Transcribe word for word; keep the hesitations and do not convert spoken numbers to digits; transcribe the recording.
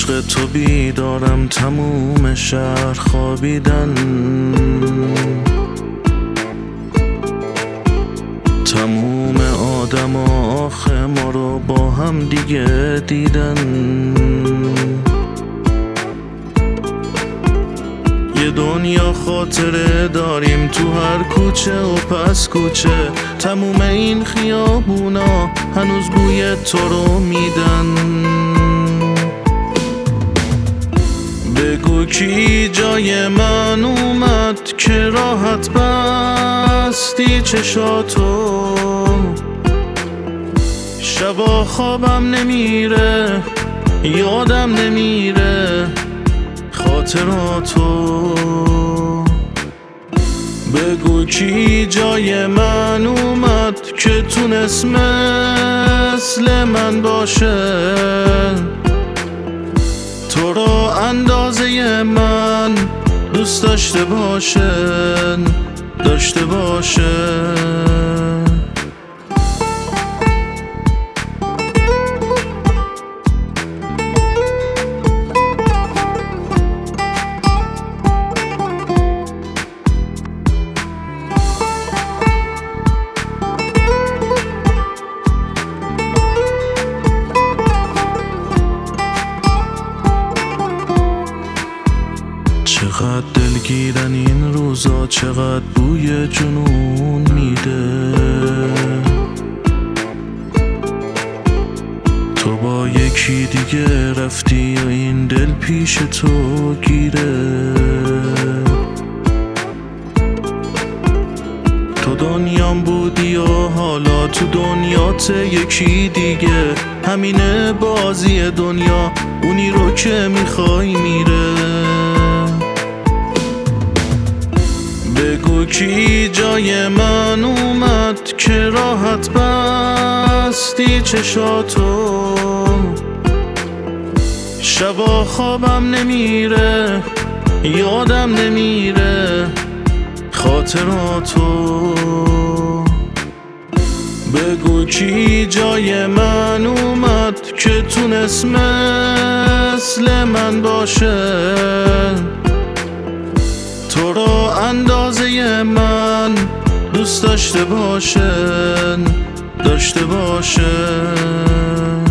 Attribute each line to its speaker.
Speaker 1: عشق تو بیدارم، تموم شهر خوابیدن، تموم آدم آخه ما رو با هم دیگه دیدن. یه دنیا خاطره داریم تو هر کوچه و پس کوچه، تموم این خیابونا هنوز بوی تو رو میدن. بگو کی جای من اومد که راحت بستی چشاتو، شبا خوابم نمیره یادم نمیره خاطراتو. بگو کی جای من اومد که تونست مثل من باشه، تو رو اندازه من دوست داشته باشه داشته باشه. چقدر دلگیرن این روزا، چقدر بوی جنون میده. تو با یکی دیگه رفتی یا این دل پیش تو گیره. تو دنیام بودی و حالا تو دنیات یکی دیگه، همینه بازی دنیا، اونی رو که میخوای میره. بگو کی جای من اومد که راحت بستی چشاتو، شبا خوابم نمیره یادم نمیره خاطراتو. بگو کی جای من اومد که تونست مثل من باشه، تو رو اندازه من دوست داشته باشه داشته باشه.